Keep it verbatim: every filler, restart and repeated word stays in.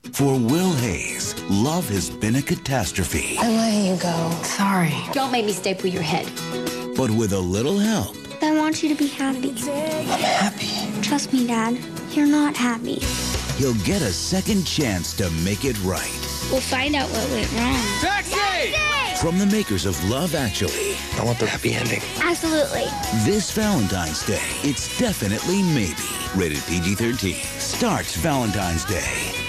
For Will Hayes, love has been a catastrophe. I'm letting you go. Sorry. Don't make me staple your head. But with a little help, I want you to be happy. I'm happy. Trust me, Dad. You're not happy. he'll get a second chance to make it right. We'll find out what went wrong. Taxi! From the makers of Love Actually. I want the happy ending. Absolutely. This Valentine's Day, it's definitely maybe. Rated P G thirteen. Starts Valentine's Day.